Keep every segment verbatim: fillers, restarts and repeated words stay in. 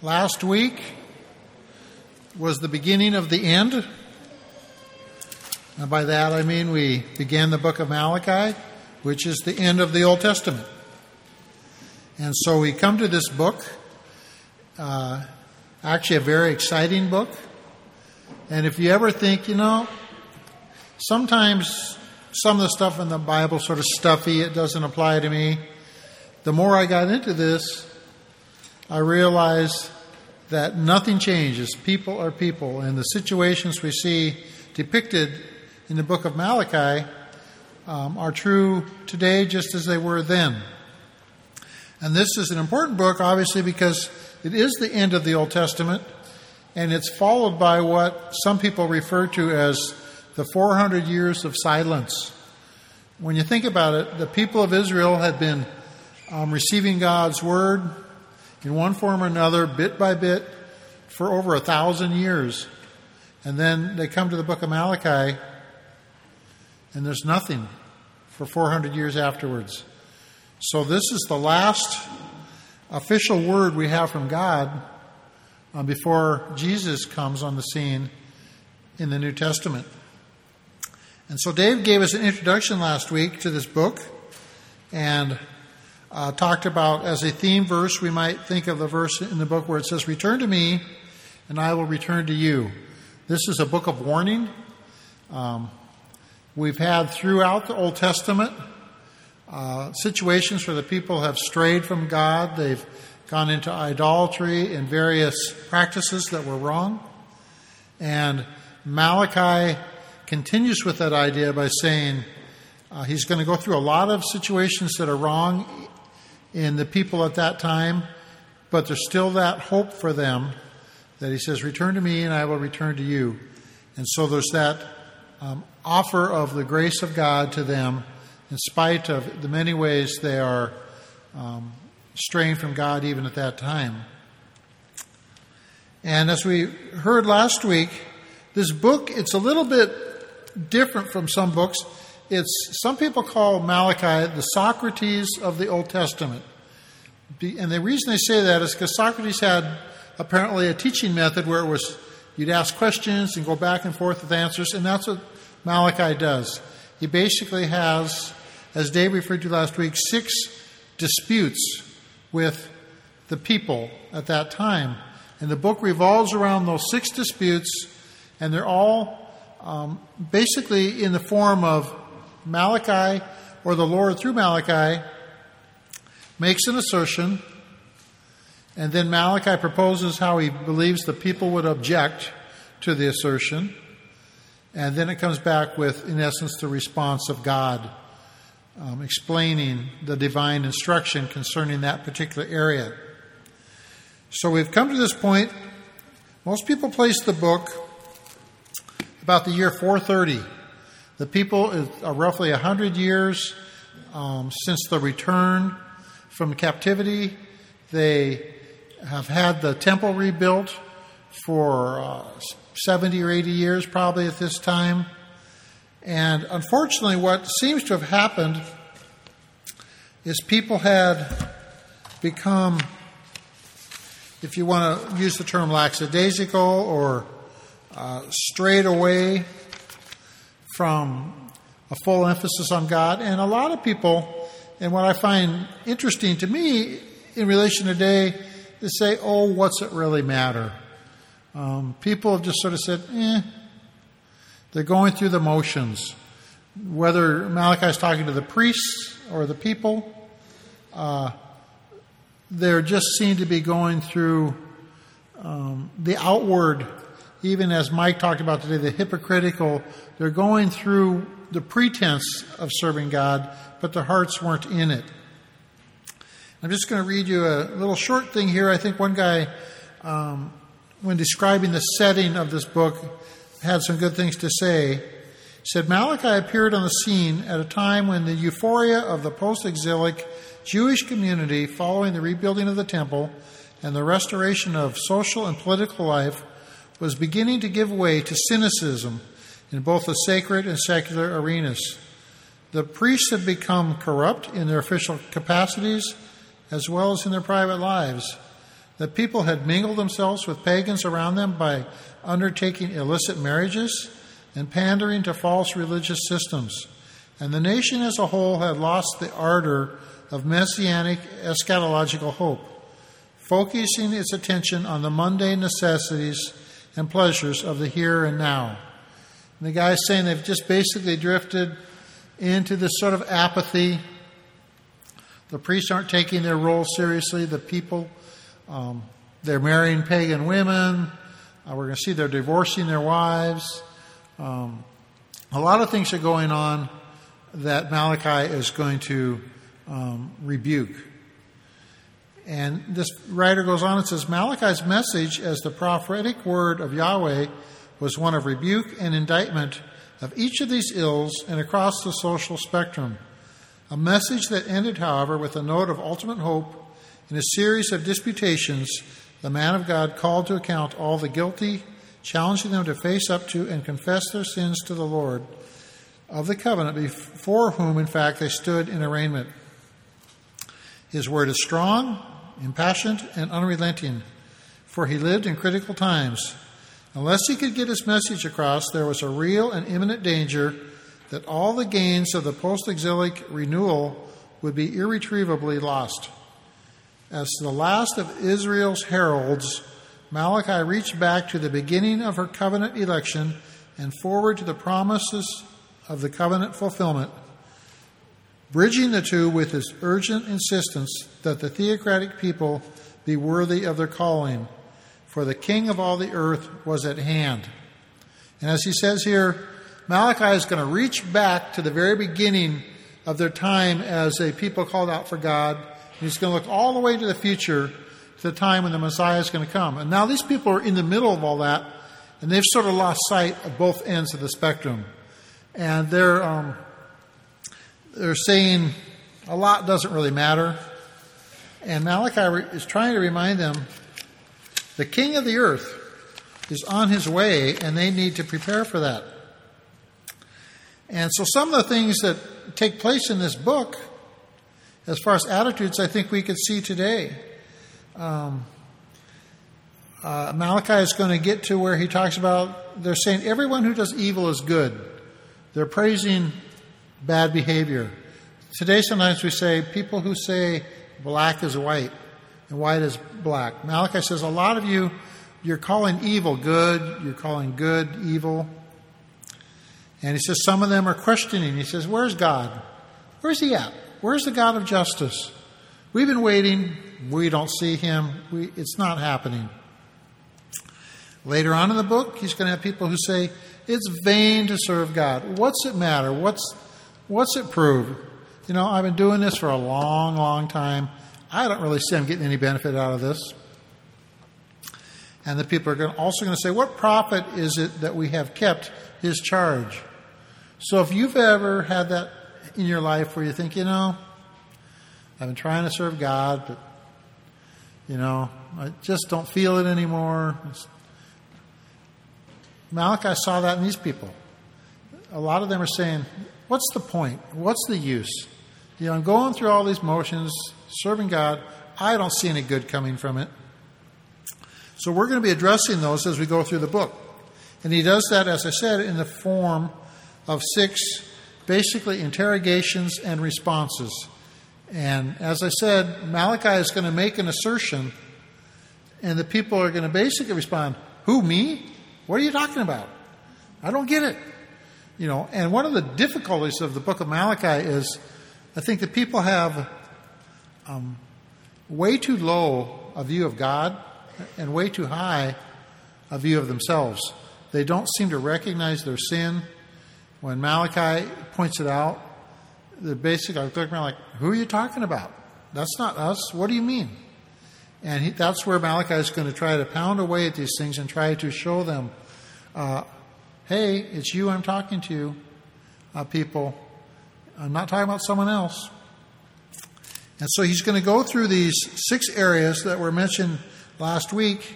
Last week was the beginning of the end. And by that I mean we began the book of Malachi, which is the end of the Old Testament. And so we come to this book, uh, actually a very exciting book. And if you ever think, you know, sometimes some of the stuff in the Bible is sort of stuffy, it doesn't apply to me. The more I got into this, I realized that nothing changes. People are people, and the situations we see depicted in the book of Malachi um, are true today just as they were then. And this is an important book, obviously, because it is the end of the Old Testament, and it's followed by what some people refer to as the four hundred years of silence. When you think about it, the people of Israel had been um, receiving God's word in one form or another, bit by bit, for over a thousand years. And then they come to the book of Malachi, and there's nothing for four hundred years afterwards. So this is the last official word we have from God uh, before Jesus comes on the scene in the New Testament. And so Dave gave us an introduction last week to this book and uh, talked about, as a theme verse, we might think of the verse in the book where it says, "Return to me, and I will return to you." This is a book of warning. Um, we've had throughout the Old Testament uh, situations where the people have strayed from God. They've gone into idolatry and various practices that were wrong. And Malachi continues with that idea by saying uh, he's going to go through a lot of situations that are wrong in the people at that time, but there's still that hope for them that he says, "Return to me and I will return to you." And so there's that um, offer of the grace of God to them in spite of the many ways they are um, straying from God even at that time. And as we heard last week, this book, it's a little bit different from some books. It's, some people call Malachi the Socrates of the Old Testament. And the reason they say that is because Socrates had apparently a teaching method where it was you'd ask questions and go back and forth with answers, and that's what Malachi does. He basically has, as Dave referred to last week, six disputes with the people at that time. And the book revolves around those six disputes, and they're all um, basically in the form of Malachi, or the Lord through Malachi makes an assertion, and then Malachi proposes how he believes the people would object to the assertion, and then it comes back with, in essence, the response of God, um, explaining the divine instruction concerning that particular area. So we've come to this point. Most people place the book about the year four thirty. The people are roughly one hundred years um, since the return from captivity. They have had the temple rebuilt for uh, seventy or eighty years probably at this time. And unfortunately, what seems to have happened is people had become, if you want to use the term lackadaisical or uh, strayed away from a full emphasis on God. And a lot of people, and what I find interesting to me in relation today, is say, oh, what's it really matter? Um, people have just sort of said, eh, they're going through the motions. Whether Malachi's talking to the priests or the people, uh, they just seem to be going through um, the outward, even as Mike talked about today, the hypocritical. They're going through the pretense of serving God, but their hearts weren't in it. I'm just going to read you a little short thing here. I think one guy, um, when describing the setting of this book, had some good things to say. He said, Malachi appeared on the scene at a time when the euphoria of the post-exilic Jewish community following the rebuilding of the temple and the restoration of social and political life was beginning to give way to cynicism in both the sacred and secular arenas. The priests had become corrupt in their official capacities as well as in their private lives. The people had mingled themselves with pagans around them by undertaking illicit marriages and pandering to false religious systems. And the nation as a whole had lost the ardor of messianic eschatological hope, focusing its attention on the mundane necessities and pleasures of the here and now. And the guy's saying they've just basically drifted into this sort of apathy. The priests aren't taking their role seriously. The people, um, they're marrying pagan women. Uh, we're going to see they're divorcing their wives. Um, a lot of things are going on that Malachi is going to um, rebuke. And this writer goes on and says, Malachi's message as the prophetic word of Yahweh was one of rebuke and indictment of each of these ills and across the social spectrum. A message that ended, however, with a note of ultimate hope. In a series of disputations, the man of God called to account all the guilty, challenging them to face up to and confess their sins to the Lord of the covenant, before whom, in fact, they stood in arraignment. His word is strong, impassioned, and unrelenting, for he lived in critical times. Unless he could get his message across, there was a real and imminent danger that all the gains of the post-exilic renewal would be irretrievably lost. As the last of Israel's heralds, Malachi reached back to the beginning of her covenant election and forward to the promises of the covenant fulfillment, bridging the two with his urgent insistence that the theocratic people be worthy of their calling, for the king of all the earth was at hand. And as he says here, Malachi is going to reach back to the very beginning of their time as a people called out for God. And he's going to look all the way to the future, to the time when the Messiah is going to come. And now these people are in the middle of all that, and they've sort of lost sight of both ends of the spectrum. And they're um, they're saying a lot doesn't really matter. And Malachi is trying to remind them the king of the earth is on his way, and they need to prepare for that. And so some of the things that take place in this book, as far as attitudes, I think we could see today. Um, uh, Malachi is going to get to where he talks about, they're saying everyone who does evil is good. They're praising bad behavior. Today sometimes we say people who say black is white and white is black. Malachi says a lot of you, you're calling evil good, you're calling good evil. And he says some of them are questioning. He says, where's God? Where's he at? Where's the God of justice? We've been waiting. We don't see him. We, it's not happening. Later on in the book, he's going to have people who say, it's vain to serve God. What's it matter? What's, what's it prove? You know, I've been doing this for a long, long time. I don't really see I'm getting any benefit out of this. And the people are going, also going to say, what profit is it that we have kept his charge? So if you've ever had that in your life where you think, you know, I've been trying to serve God, but, you know, I just don't feel it anymore. It's, Malachi saw that in these people. A lot of them are saying, what's the point? What's the use? You know, I'm going through all these motions, serving God. I don't see any good coming from it. So we're going to be addressing those as we go through the book. And he does that, as I said, in the form of six, basically, interrogations and responses. And as I said, Malachi is going to make an assertion, and the people are going to basically respond, who, me? What are you talking about? I don't get it. You know, and one of the difficulties of the book of Malachi is I think that people have um, way too low a view of God and way too high a view of themselves. They don't seem to recognize their sin. When Malachi points it out, they're basically looking around like, who are you talking about? That's not us. What do you mean? And he, that's where Malachi is going to try to pound away at these things and try to show them, uh, hey, it's you I'm talking to, uh, people. I'm not talking about someone else. And so he's going to go through these six areas that were mentioned last week.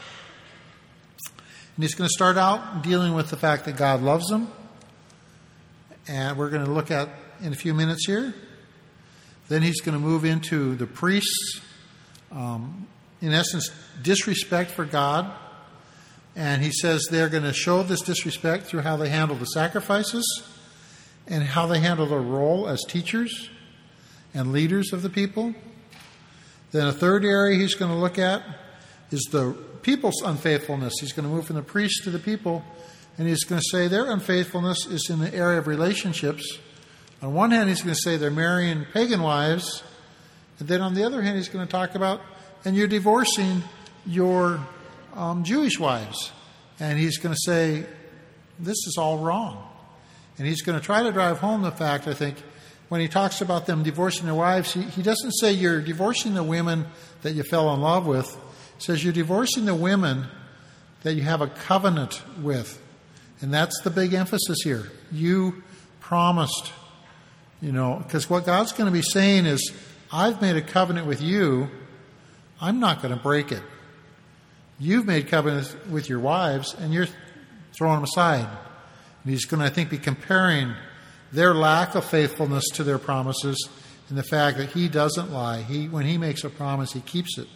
And he's going to start out dealing with the fact that God loves them. And we're going to look at in a few minutes here. Then he's going to move into the priests, um, in essence, disrespect for God. And he says they're going to show this disrespect through how they handle the sacrifices and how they handle their role as teachers and leaders of the people. Then a third area he's going to look at is the people's unfaithfulness. He's going to move from the priests to the people, and he's going to say their unfaithfulness is in the area of relationships. On one hand, he's going to say they're marrying pagan wives, and then on the other hand, he's going to talk about, and you're divorcing your um, Jewish wives. And he's going to say, this is all wrong. And he's going to try to drive home the fact, I think, when he talks about them divorcing their wives, he, he doesn't say you're divorcing the women that you fell in love with. He says you're divorcing the women that you have a covenant with. And that's the big emphasis here. You promised, you know, because what God's going to be saying is, I've made a covenant with you. I'm not going to break it. You've made covenants with your wives, and you're throwing them aside. And he's going to, I think, be comparing their lack of faithfulness to their promises and the fact that he doesn't lie. He, when he makes a promise, he keeps it.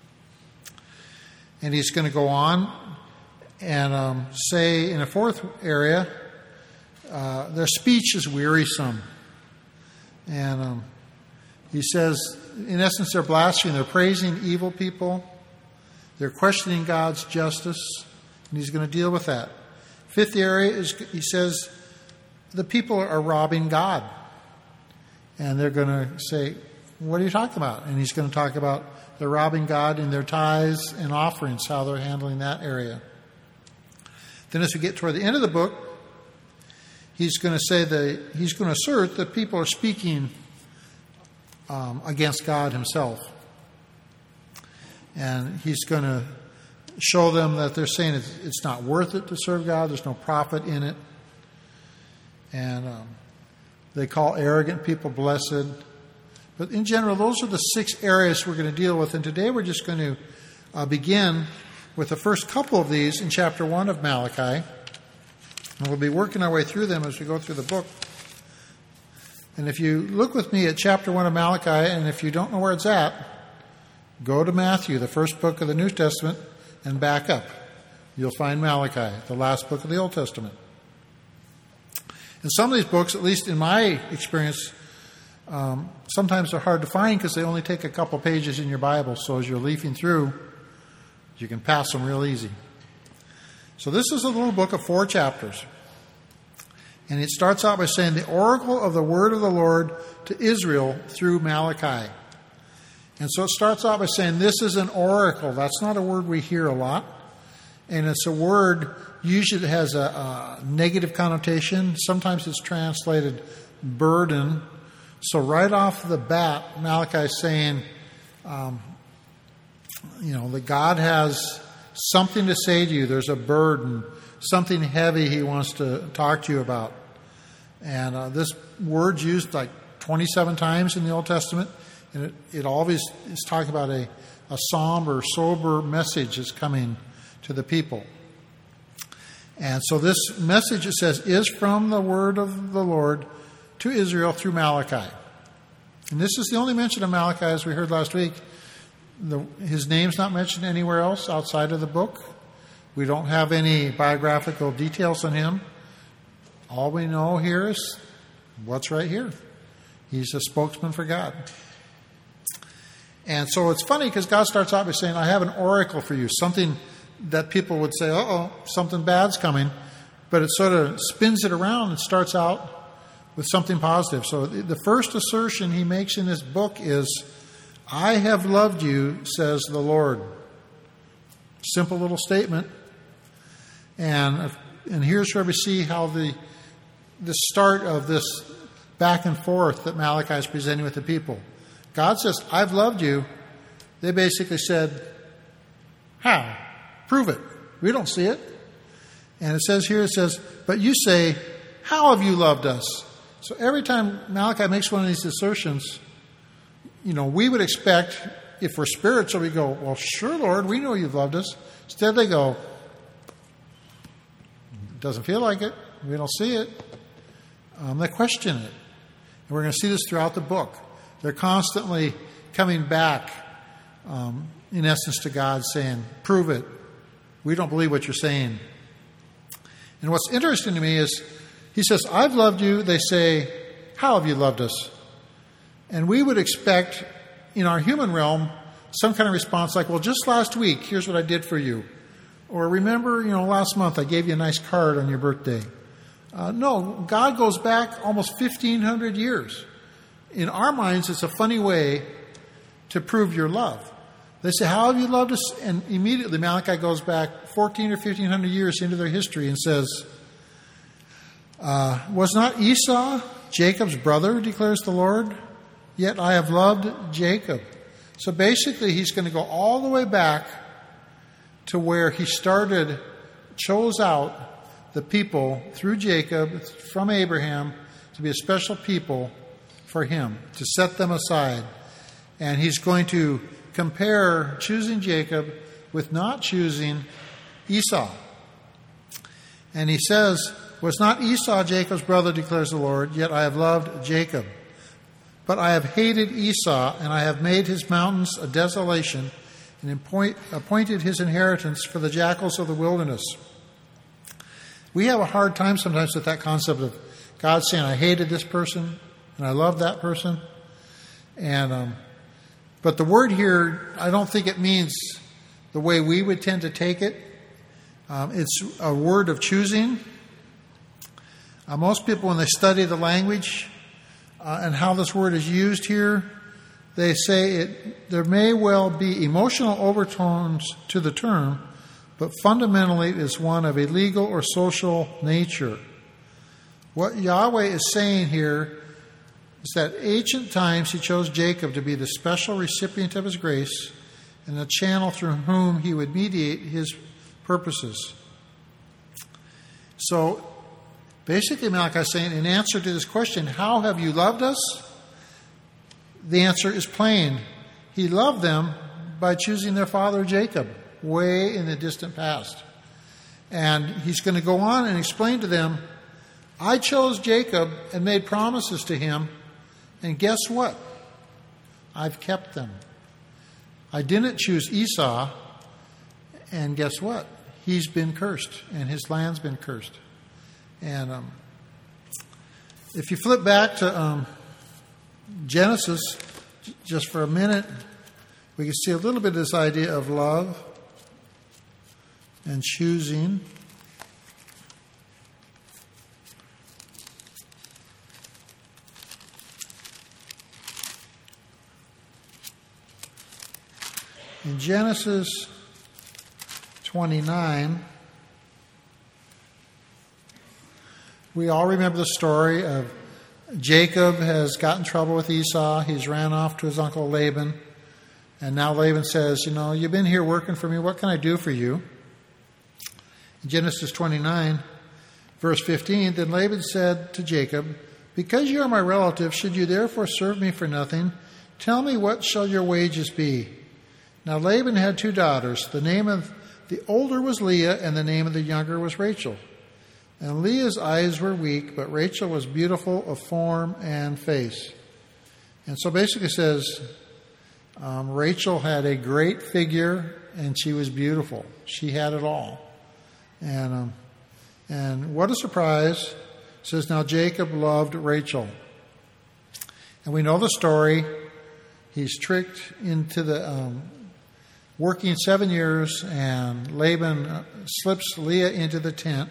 And he's going to go on and um, say in a fourth area, uh, their speech is wearisome. And um, he says, in essence, they're blaspheming. They're praising evil people. They're questioning God's justice. And he's going to deal with that. Fifth area is, he says, the people are robbing God. And they're going to say, what are you talking about? And he's going to talk about they're robbing God in their tithes and offerings, how they're handling that area. Then as we get toward the end of the book, he's going to say that he's going to assert that people are speaking um, against God himself. And he's going to show them that they're saying it's, it's not worth it to serve God. There's no profit in it. And um, they call arrogant people blessed. But in general, those are the six areas we're going to deal with. And today we're just going to uh, begin with the first couple of these in chapter one of Malachi. And we'll be working our way through them as we go through the book. And if you look with me at chapter one of Malachi, and if you don't know where it's at, go to Matthew, the first book of the New Testament, and back up. You'll find Malachi, the last book of the Old Testament. And some of these books, at least in my experience, um, sometimes they're hard to find because they only take a couple pages in your Bible. So as you're leafing through, you can pass them real easy. So this is a little book of four chapters. And it starts out by saying, the oracle of the word of the Lord to Israel through Malachi. And so it starts out by saying this is an oracle. That's not a word we hear a lot. And it's a word usually that has a, a negative connotation. Sometimes it's translated burden. So right off the bat, Malachi is saying, um, you know, that God has something to say to you. There's a burden, something heavy he wants to talk to you about. And uh, this word's used like twenty-seven times in the Old Testament. And it, it always is talking about a, a somber, sober message that's coming to the people. And so this message, it says, is from the word of the Lord to Israel through Malachi. And this is the only mention of Malachi, as we heard last week. The, his name's not mentioned anywhere else outside of the book. We don't have any biographical details on him. All we know here is what's right here. He's a spokesman for God. And so it's funny because God starts out by saying, I have an oracle for you, something that people would say, uh-oh, something bad's coming. But it sort of spins it around and starts out with something positive. So the first assertion he makes in this book is, I have loved you, says the Lord. Simple little statement. And and here's where we see how the the start of this back and forth that Malachi is presenting with the people. God says, I've loved you. They basically said, how? Prove it. We don't see it. And it says here, it says, but you say, how have you loved us? So every time Malachi makes one of these assertions, you know, we would expect, if we're spiritual, we go, well, sure, Lord, we know you've loved us. Instead, they go, it doesn't feel like it. We don't see it. Um, they question it. And we're going to see this throughout the book. They're constantly coming back um, in essence, to God, saying, prove it. We don't believe what you're saying. And what's interesting to me is, he says, I've loved you. They say, how have you loved us? And we would expect, in our human realm, some kind of response like, well, just last week, here's what I did for you. Or remember, you know, last month I gave you a nice card on your birthday. Uh, no, God goes back almost fifteen hundred years. In our minds, it's a funny way to prove your love. They say, how have you loved us? And immediately Malachi goes back fourteen or fifteen hundred years into their history and says, uh, was not Esau Jacob's brother, declares the Lord? Yet I have loved Jacob. So basically, he's going to go all the way back to where he started, chose out the people through Jacob, from Abraham, to be a special people for him, to set them aside. And he's going to compare choosing Jacob with not choosing Esau. And he says, was not Esau Jacob's brother, declares the Lord, yet I have loved Jacob. But I have hated Esau, and I have made his mountains a desolation, and appoint, appointed his inheritance for the jackals of the wilderness. We have a hard time sometimes with that concept of God saying, I hated this person, and I love that person. And um, but the word here, I don't think it means the way we would tend to take it. Um, it's a word of choosing. Uh, most people, when they study the language uh, and how this word is used here, they say it. There may well be emotional overtones to the term, but fundamentally it is one of a legal or social nature. What Yahweh is saying here is that ancient times he chose Jacob to be the special recipient of his grace and the channel through whom he would mediate his purposes. So basically Malachi is saying, in answer to this question, how have you loved us? The answer is plain. He loved them by choosing their father Jacob way in the distant past. And he's going to go on and explain to them, I chose Jacob and made promises to him, and guess what? I've kept them. I didn't choose Esau, and guess what? He's been cursed, and his land's been cursed. And um, if you flip back to um, Genesis just for a minute, we can see a little bit of this idea of love and choosing. In Genesis twenty-nine, we all remember the story of Jacob has got in trouble with Esau. He's ran off to his uncle Laban. And now Laban says, you know, you've been here working for me. What can I do for you? In Genesis twenty-nine, verse fifteen, then Laban said to Jacob, because you are my relative, should you therefore serve me for nothing? Tell me, what shall your wages be? Now Laban had two daughters. The name of the older was Leah, and the name of the younger was Rachel. And Leah's eyes were weak, but Rachel was beautiful of form and face. And so basically it says, um, Rachel had a great figure, and she was beautiful. She had it all. And um, and what a surprise. It says, now Jacob loved Rachel. And we know the story. He's tricked into the um, working seven years, and Laban slips Leah into the tent.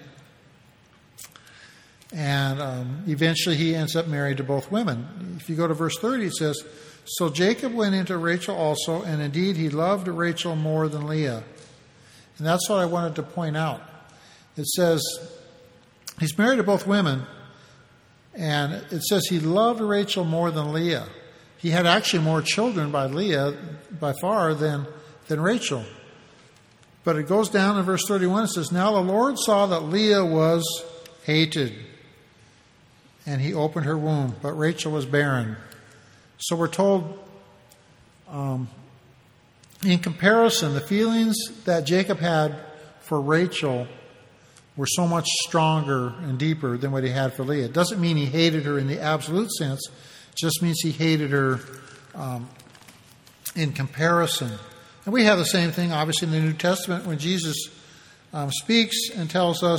And um, eventually he ends up married to both women. If you go to verse thirty, it says, so Jacob went into Rachel also, and indeed he loved Rachel more than Leah. And that's what I wanted to point out. It says he's married to both women, and it says he loved Rachel more than Leah. He had actually more children by Leah, by far, than, than Rachel. But it goes down in verse thirty-one, it says, now the Lord saw that Leah was hated, and he opened her womb, but Rachel was barren. So we're told, um, in comparison, the feelings that Jacob had for Rachel were so much stronger and deeper than what he had for Leah. It doesn't mean he hated her in the absolute sense. It just means he hated her um, in comparison And we have the same thing, obviously, in the New Testament when Jesus um, speaks and tells us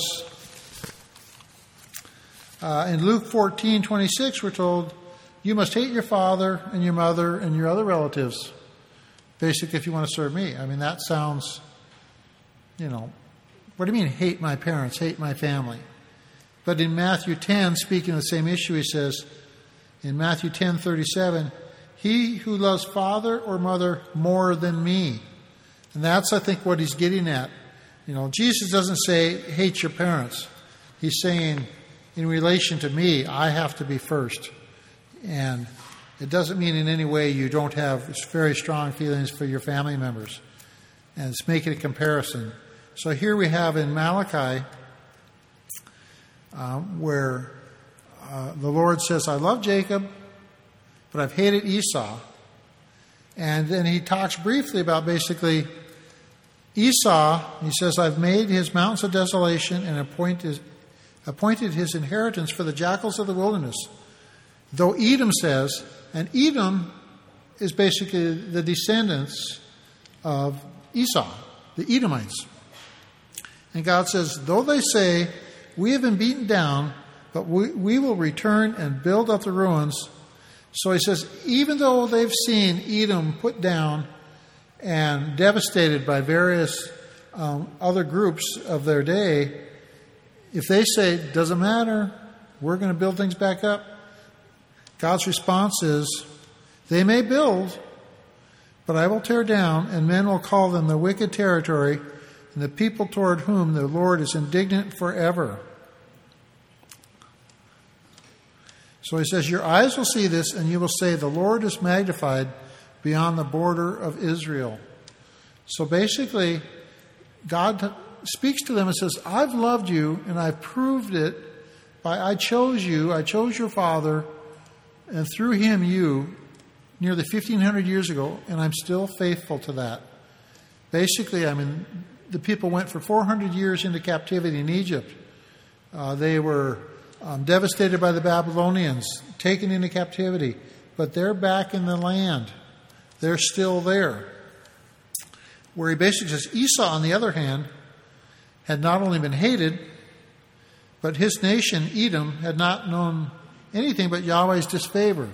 uh, in Luke fourteen twenty-six, we're told, you must hate your father and your mother and your other relatives, basically, if you want to serve me. I mean, that sounds, you know, what do you mean, hate my parents, hate my family? But in Matthew ten, speaking of the same issue, he says, in Matthew ten thirty-seven, he who loves father or mother more than me. And that's, I think, what he's getting at. You know, Jesus doesn't say, hate your parents. He's saying, in relation to me, I have to be first. And it doesn't mean in any way you don't have very strong feelings for your family members. And it's making a comparison. So here we have in Malachi, uh, where uh, the Lord says, I love Jacob, but I've hated Esau. And then he talks briefly about basically Esau. He says, I've made his mountains a desolation and appointed, appointed his inheritance for the jackals of the wilderness. Though Edom says, and Edom is basically the descendants of Esau, the Edomites. And God says, though they say, we have been beaten down, but we, we will return and build up the ruins. So he says, even though they've seen Edom put down and devastated by various um, other groups of their day, if they say, doesn't matter, we're going to build things back up, God's response is, they may build, but I will tear down, and men will call them the wicked territory, and the people toward whom the Lord is indignant forever. So he says, your eyes will see this, and you will say, the Lord is magnified beyond the border of Israel. So basically, God speaks to them and says, I've loved you, and I've proved it by I chose you, I chose your father, and through him you, nearly fifteen hundred years ago, and I'm still faithful to that. Basically, I mean, the people went for four hundred years into captivity in Egypt. Uh, they were um, devastated by the Babylonians, taken into captivity, but they're back in the land. They're still there. Where he basically says, Esau, on the other hand, had not only been hated, but his nation, Edom, had not known anything but Yahweh's disfavor.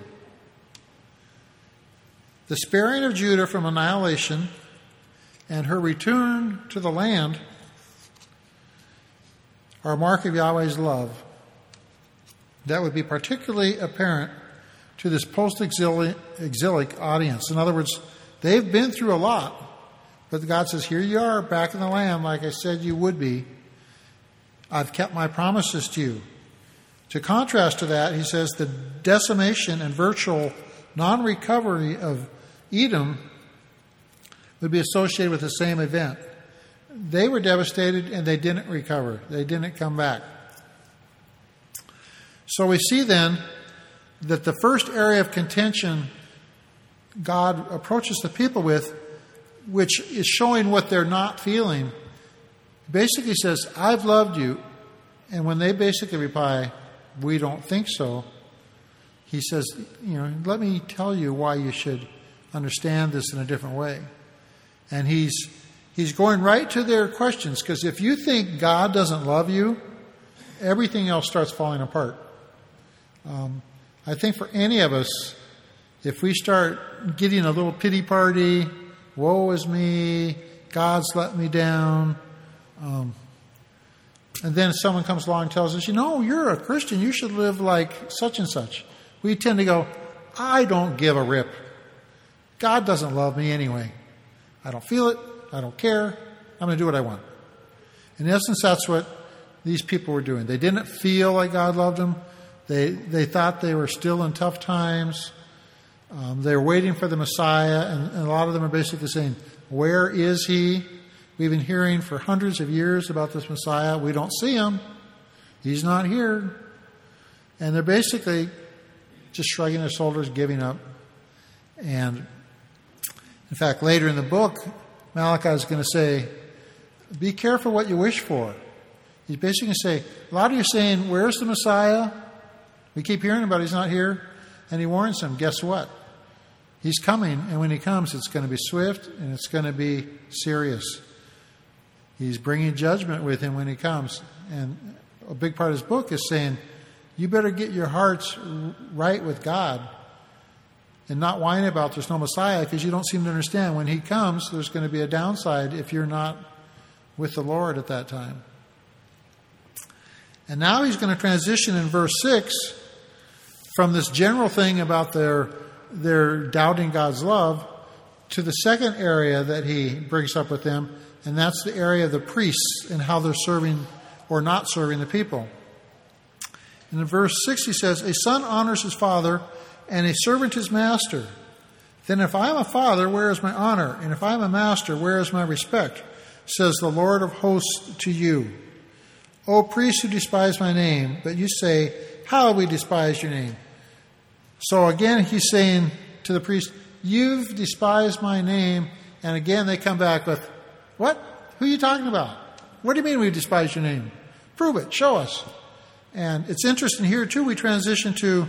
The sparing of Judah from annihilation and her return to the land are a mark of Yahweh's love. That would be particularly apparent to this post-exilic audience. In other words, they've been through a lot, but God says, here you are, back in the land, like I said you would be. I've kept my promises to you. To contrast to that, he says, the decimation and virtual non-recovery of Edom would be associated with the same event. They were devastated and they didn't recover. They didn't come back. So we see then that the first area of contention God approaches the people with, which is showing what they're not feeling, basically says, I've loved you. And when they basically reply, we don't think so, he says, you know, let me tell you why you should understand this in a different way. And he's he's going right to their questions, because if you think God doesn't love you, everything else starts falling apart. Um, I think for any of us, if we start getting a little pity party, woe is me, God's let me down, um, and then someone comes along and tells us, you know, you're a Christian, you should live like such and such. We tend to go, I don't give a rip. God doesn't love me anyway. I don't feel it. I don't care. I'm going to do what I want. In essence, that's what these people were doing. They didn't feel like God loved them. They they thought they were still in tough times. Um, they were waiting for the Messiah, and, and a lot of them are basically saying, where is he? We've been hearing for hundreds of years about this Messiah. We don't see him. He's not here. And they're basically just shrugging their shoulders, giving up. And in fact, later in the book, Malachi is going to say, be careful what you wish for. He's basically going to say, a lot of you are saying, where's the Messiah? We keep hearing about it, he's not here. And he warns them, guess what? He's coming, and when he comes, it's going to be swift and it's going to be serious. He's bringing judgment with him when he comes. And a big part of his book is saying, you better get your hearts right with God and not whine about there's no Messiah, because you don't seem to understand. When he comes, there's going to be a downside if you're not with the Lord at that time. And now he's going to transition in verse six from this general thing about their, their doubting God's love to the second area that he brings up with them, and that's the area of the priests and how they're serving or not serving the people. And in verse six he says, a son honors his father and a servant his master. Then if I am a father, where is my honor? And if I am a master, where is my respect? Says the Lord of hosts to you. O priests who despise my name, but you say, how have we despised your name? So again he's saying to the priest, you've despised my name. And again they come back with, what? Who are you talking about? What do you mean we've despised your name? Prove it. Show us. And it's interesting here too, we transition to,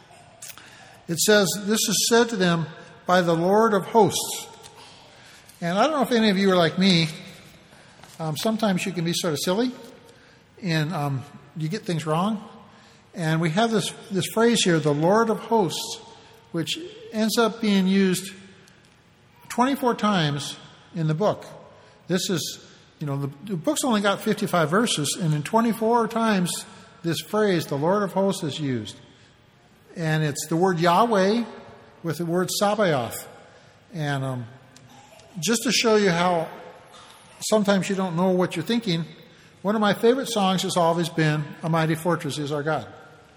it says, this is said to them by the Lord of hosts. And I don't know if any of you are like me. Um, sometimes you can be sort of silly and um, you get things wrong. And we have this, this phrase here, the Lord of hosts, which ends up being used twenty-four times in the book. This is, you know, the, the book's only got fifty-five verses, and in twenty-four times this phrase, the Lord of hosts, is used. And it's the word Yahweh with the word Sabaoth. And um, just to show you how sometimes you don't know what you're thinking, one of my favorite songs has always been A Mighty Fortress Is Our God.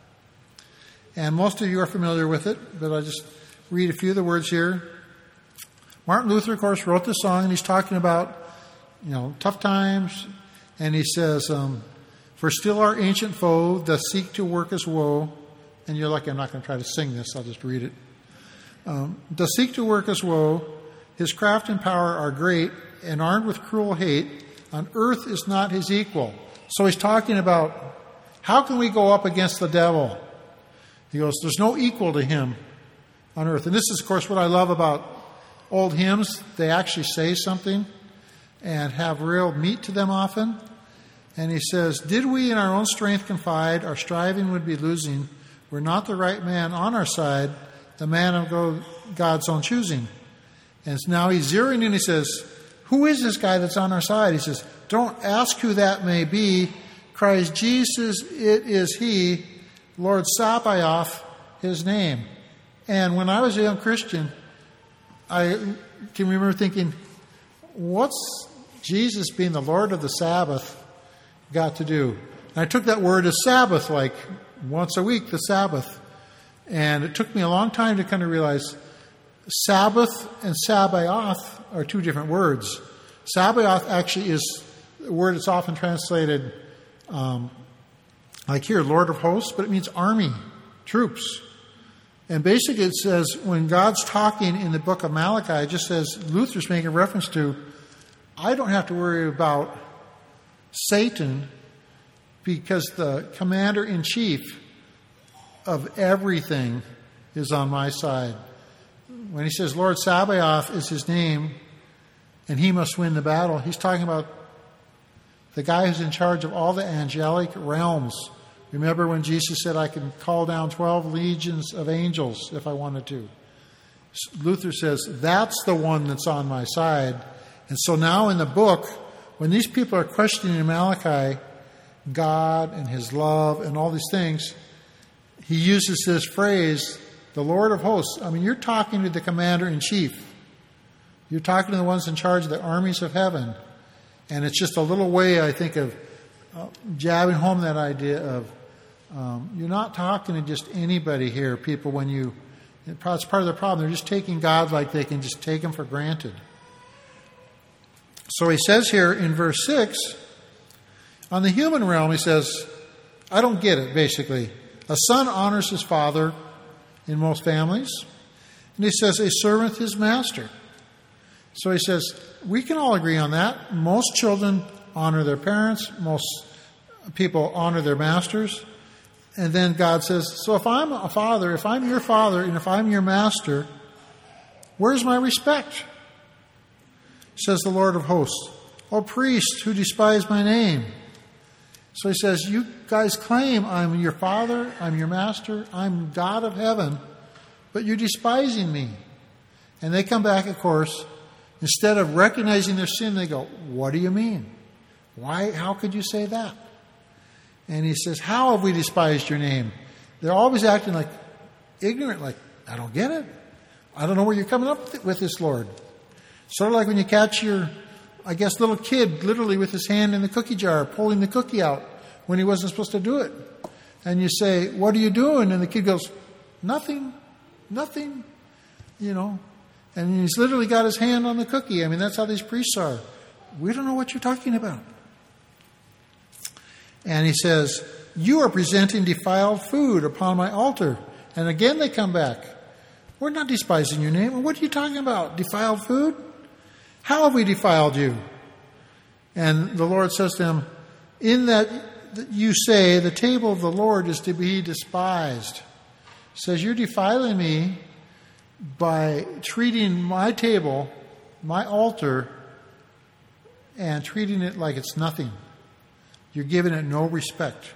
And most of you are familiar with it, but I'll just read a few of the words here. Martin Luther, of course, wrote this song, and he's talking about, you know, tough times. And he says, um, for still our ancient foe doth seek to work us woe. And you're lucky I'm not going to try to sing this, I'll just read it. Um, doth seek to work us woe. His craft and power are great, and armed with cruel hate, on earth is not his equal. So he's talking about, how can we go up against the devil? He goes, there's no equal to him on earth. And this is, of course, what I love about old hymns. They actually say something and have real meat to them often. And he says, did we in our own strength confide, our striving would be losing. We're not the right man on our side, the man of God's own choosing. And now he's zeroing in, he says, who is this guy that's on our side? He says, don't ask who that may be. Christ Jesus, it is he, Lord Sabaoth, his name. And when I was a young Christian, I can remember thinking, what's Jesus being the Lord of the Sabbath got to do? And I took that word as Sabbath, like once a week, the Sabbath. And it took me a long time to kind of realize Sabbath and Sabaoth are two different words. Sabaoth actually is a word that's often translated um, like here, Lord of hosts, but it means army, troops. And basically it says, when God's talking in the book of Malachi, it just says, Luther's making reference to, I don't have to worry about Satan because the commander-in-chief of everything is on my side. When he says Lord Sabaoth is his name and he must win the battle, he's talking about the guy who's in charge of all the angelic realms. Remember when Jesus said, I can call down twelve legions of angels if I wanted to. Luther says, that's the one that's on my side. And so now in the book, when these people are questioning in Malachi God and his love and all these things, he uses this phrase, the Lord of hosts. I mean, you're talking to the commander-in-chief. You're talking to the ones in charge of the armies of heaven. And it's just a little way, I think, of uh, jabbing home that idea of um, you're not talking to just anybody here, people, when you... It's part of the problem. They're just taking God like they can just take him for granted. So he says here in verse six, on the human realm, he says, I don't get it, basically. A son honors his father in most families. And he says, a servant his master. So he says, we can all agree on that. Most children honor their parents. Most people honor their masters. And then God says, so if I'm a father, if I'm your father, and if I'm your master, Where's my respect? Says the Lord of hosts. O priests who despise my name. So he says, you guys claim I'm your father, I'm your master, I'm God of heaven, but you're despising me. And they come back, of course, instead of recognizing their sin, they go, what do you mean? Why? How could you say that? And he says, how have we despised your name? They're always acting like ignorant, like, I don't get it. I don't know where you're coming up with this, Lord. Sort of like when you catch your, I guess, little kid literally with his hand in the cookie jar, pulling the cookie out when he wasn't supposed to do it. And you say, what are you doing? And the kid goes, nothing, nothing, you know. And he's literally got his hand on the cookie. I mean, that's how these priests are. We don't know what you're talking about. And he says, you are presenting defiled food upon my altar. And again they come back. We're not despising your name. What are you talking about? Defiled food? How have we defiled you? And the Lord says to them, in that you say the table of the Lord is to be despised. He says, you're defiling me by treating my table, my altar, and treating it like it's nothing. You're giving it no respect.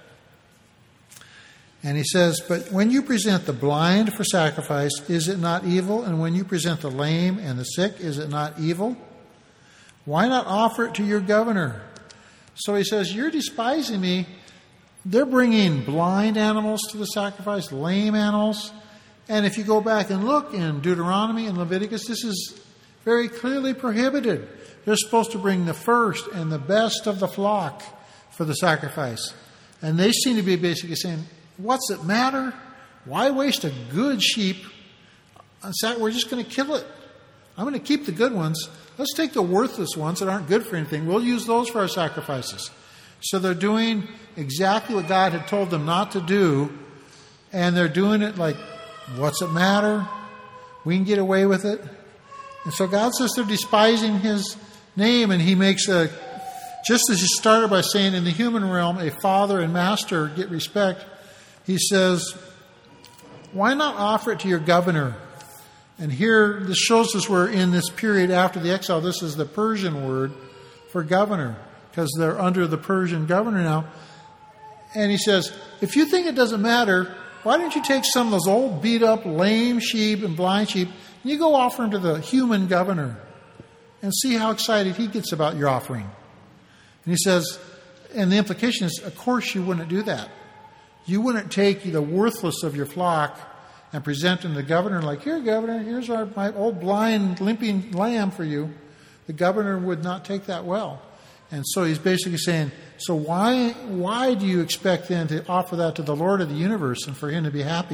And he says, but when you present the blind for sacrifice, is it not evil? And when you present the lame and the sick, is it not evil? Why not offer it to your governor? So he says, you're despising me. They're bringing blind animals to the sacrifice, lame animals. And if you go back and look in Deuteronomy and Leviticus, this is very clearly prohibited. They're supposed to bring the first and the best of the flock for the sacrifice. And they seem to be basically saying, what's it matter? Why waste a good sheep? We're just going to kill it. I'm going to keep the good ones. Let's take the worthless ones that aren't good for anything. We'll use those for our sacrifices. So they're doing exactly what God had told them not to do. And they're doing it like, what's it matter? We can get away with it. And so God says they're despising his name. And he makes a, just as he started by saying in the human realm, a father and master get respect. He says, why not offer it to your governor? And here, this shows us we're in this period after the exile. This is the Persian word for governor, because they're under the Persian governor now. And he says, if you think it doesn't matter, why don't you take some of those old beat-up, lame sheep and blind sheep, and you go offer them to the human governor and see how excited he gets about your offering. And he says, and the implication is, of course you wouldn't do that. You wouldn't take the worthless of your flock and present them to the governor like, here, governor, here's our, my old blind, limping lamb for you. The governor would not take that well. And so he's basically saying, so why, why do you expect then to offer that to the Lord of the universe and for him to be happy?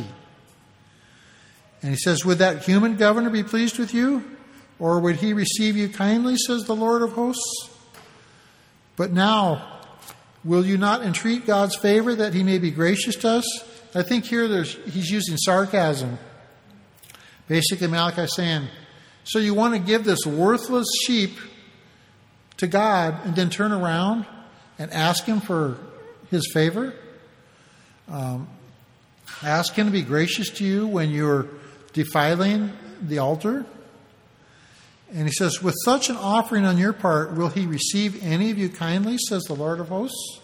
And he says, would that human governor be pleased with you? Or would he receive you kindly, says the Lord of hosts? But now, will you not entreat God's favor that he may be gracious to us? I think here there's, he's using sarcasm. Basically, Malachi is saying, so you want to give this worthless sheep to God and then turn around and ask him for his favor? Um, ask him to be gracious to you when you're defiling the altar? And he says, with such an offering on your part, will he receive any of you kindly, says the Lord of hosts?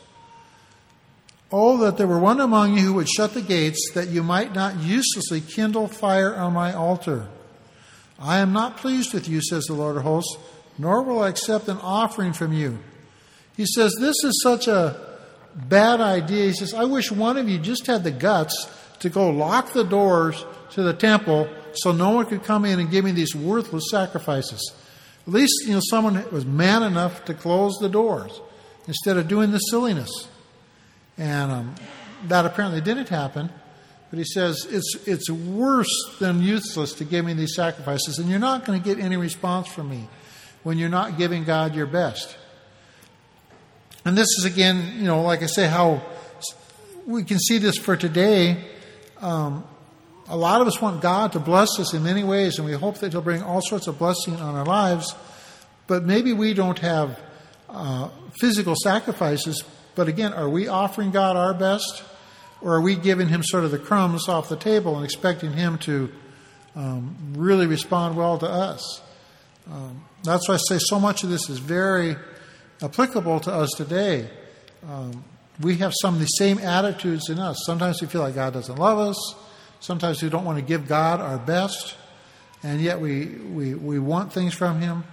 Oh, that there were one among you who would shut the gates, that you might not uselessly kindle fire on my altar. I am not pleased with you, says the Lord of hosts, nor will I accept an offering from you. He says, this is such a bad idea. He says, I wish one of you just had the guts to go lock the doors to the temple so no one could come in and give me these worthless sacrifices. At least, you know, someone was man enough to close the doors instead of doing this silliness. And um, that apparently didn't happen. But he says, it's it's worse than useless to give me these sacrifices. And you're not going to get any response from me when you're not giving God your best. And this is, again, you know, like I say, how we can see this for today. Um, a lot of us want God to bless us in many ways, and we hope that he'll bring all sorts of blessing on our lives. But maybe we don't have uh, physical sacrifices. But again, are we offering God our best? Or are we giving him sort of the crumbs off the table and expecting him to um, really respond well to us. Um, that's why I say so much of this is very applicable to us today. Um, we have some of the same attitudes in us. Sometimes we feel like God doesn't love us. Sometimes we don't want to give God our best, and yet we, we, we want things from Him.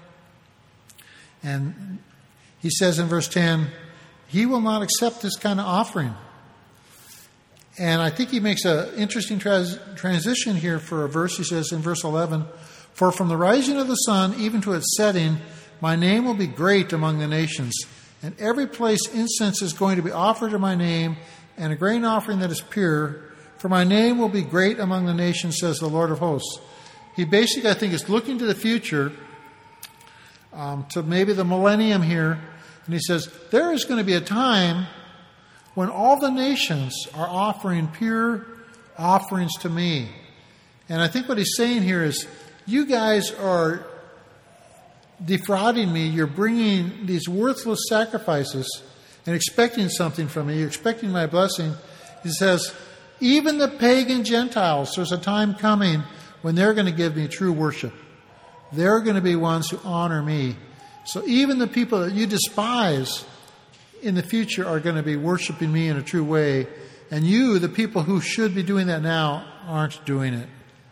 And He says in verse ten, He will not accept this kind of offering. And I think he makes an interesting trans- transition here for a verse. He says in verse eleven, For from the rising of the sun even to its setting, my name will be great among the nations. And every place incense is going to be offered in my name, and a grain offering that is pure. For my name will be great among the nations, says the Lord of hosts. He basically, I think, is looking to the future, um, to maybe the millennium here. And he says, there is going to be a time when all the nations are offering pure offerings to me. And I think what he's saying here is, you guys are defrauding me. You're bringing these worthless sacrifices and expecting something from me. You're expecting my blessing. He says, even the pagan Gentiles, there's a time coming when they're going to give me true worship. They're going to be ones who honor me. So even the people that you despise in the future are going to be worshiping me in a true way. And you, the people who should be doing that now, aren't doing it.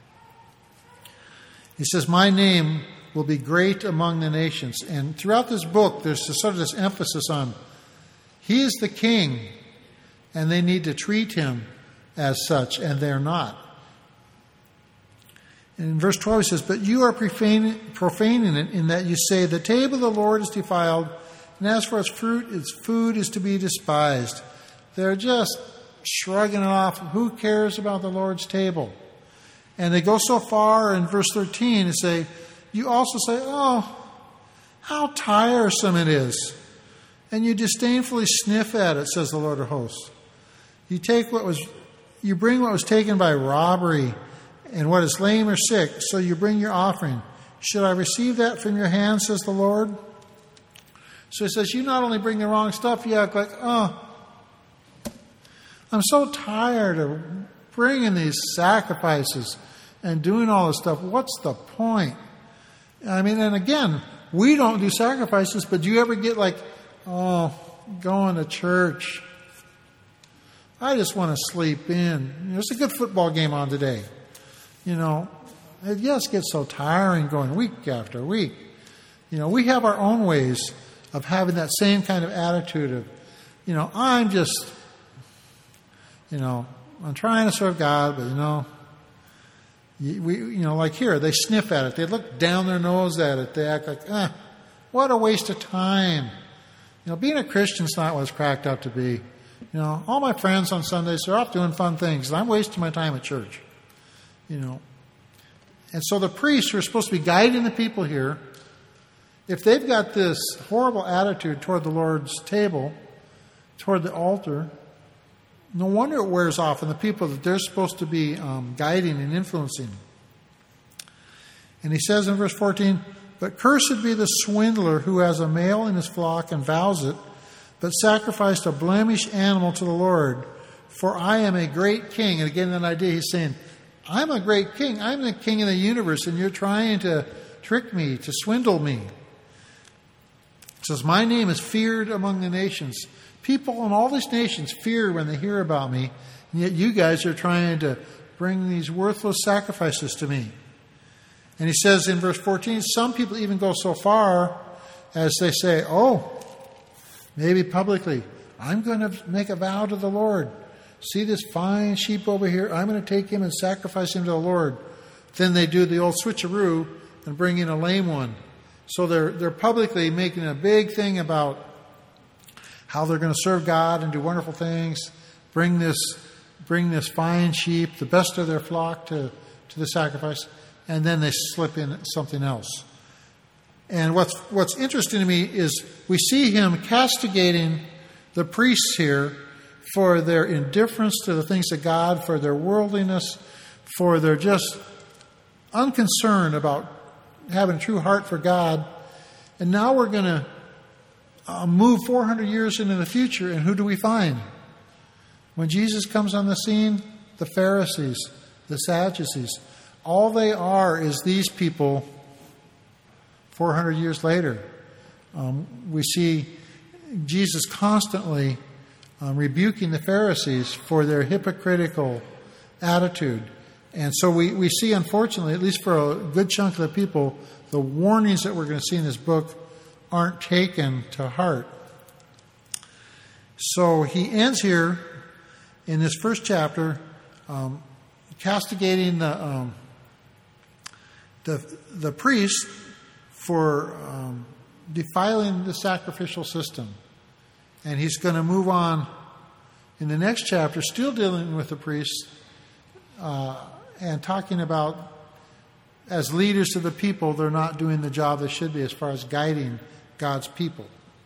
He says, my name will be great among the nations. And throughout this book, there's sort of this emphasis on He is the king, and they need to treat Him as such, and they're not. And in verse twelve, he says, But you are profaning, profaning it in that you say, the table of the Lord is defiled, and as for its fruit, its food is to be despised. They're just shrugging it off. Who cares about the Lord's table? And they go so far in verse thirteen to say, you also say, oh, how tiresome it is. And you disdainfully sniff at it, says the Lord of hosts. You take what was, you bring what was taken by robbery and what is lame or sick, so you bring your offering. Should I receive that from your hand, says the Lord? So he says, you not only bring the wrong stuff, you act like, oh, I'm so tired of bringing these sacrifices and doing all this stuff. What's the point? I mean, and again, we don't do sacrifices, but do you ever get like, oh, going to church, I just want to sleep in. You know, it's a good football game on today. You know, it just gets so tiring going week after week. You know, we have our own ways of having that same kind of attitude of, you know, I'm just, you know, I'm trying to serve God, but, you know, we, you know, like here, they sniff at it. They look down their nose at it. They act like, eh, what a waste of time. You know, being a Christian's not what it's cracked up to be. You know, all my friends on Sundays, they're off doing fun things, and I'm wasting my time at church. You know. And so the priests who are supposed to be guiding the people here, if they've got this horrible attitude toward the Lord's table, toward the altar, no wonder it wears off on the people that they're supposed to be um, guiding and influencing. And he says in verse fourteen, But cursed be the swindler who has a male in his flock and vows it, but sacrificed a blemished animal to the Lord. For I am a great king. And again, that idea, he's saying, I'm a great king. I'm the king of the universe, and you're trying to trick me, to swindle me. It says, my name is feared among the nations. People in all these nations fear when they hear about me, and yet you guys are trying to bring these worthless sacrifices to me. And he says in verse fourteen, some people even go so far as they say, oh, maybe publicly, I'm going to make a vow to the Lord. See this fine sheep over here? I'm going to take him and sacrifice him to the Lord. Then they do the old switcheroo and bring in a lame one. So they're they're publicly making a big thing about how they're going to serve God and do wonderful things, bring this bring this fine sheep, the best of their flock, to, to the sacrifice, and then they slip in something else. And what's what's interesting to me is we see him castigating the priests here for their indifference to the things of God, for their worldliness, for their just unconcern about having a true heart for God. And now we're going to uh, move four hundred years into the future, and who do we find? When Jesus comes on the scene, the Pharisees, the Sadducees, all they are is these people four hundred years later. Um, we see Jesus constantly um, rebuking the Pharisees for their hypocritical attitude. And so we, we see, unfortunately, at least for a good chunk of the people, the warnings that we're going to see in this book aren't taken to heart. So he ends here in this first chapter um, castigating the, um, the, the priest for um, defiling the sacrificial system. And he's going to move on in the next chapter, still dealing with the priests, uh, and talking about, as leaders of the people, they're not doing the job they should be as far as guiding God's people.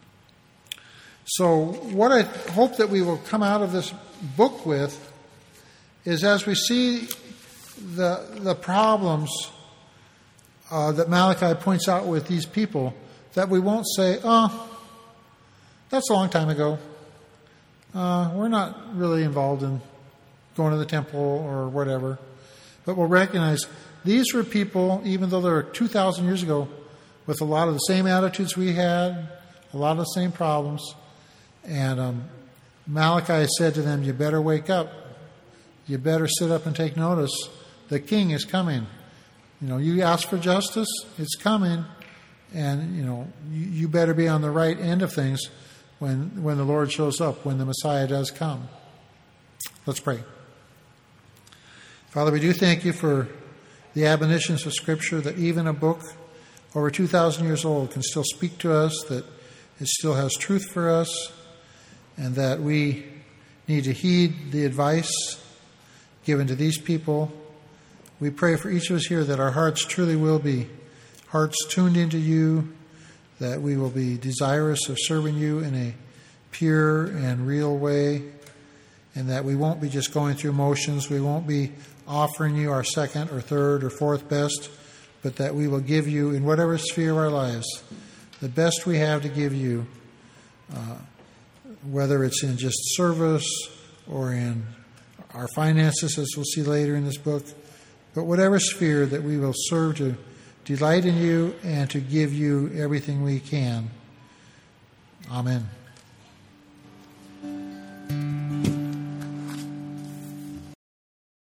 So what I hope that we will come out of this book with is, as we see the the problems uh, that Malachi points out with these people, that we won't say, oh, that's a long time ago. Uh, we're not really involved in going to the temple or whatever. But we'll recognize these were people, even though they were two thousand years ago, with a lot of the same attitudes we had, a lot of the same problems. And um, Malachi said to them, you better wake up. You better sit up and take notice. The king is coming. You know, you ask for justice, it's coming. And, you know, you, you better be on the right end of things when when the Lord shows up, when the Messiah does come. Let's pray. Father, we do thank you for the admonitions of Scripture, that even a book over two thousand years old can still speak to us, that it still has truth for us, and that we need to heed the advice given to these people. We pray for each of us here that our hearts truly will be hearts tuned into you, that we will be desirous of serving you in a pure and real way, and that we won't be just going through motions. We won't be offering you our second or third or fourth best, but that we will give you, in whatever sphere of our lives, the best we have to give you, uh, whether it's in just service or in our finances, as we'll see later in this book, but whatever sphere, that we will serve to delight in you and to give you everything we can. Amen.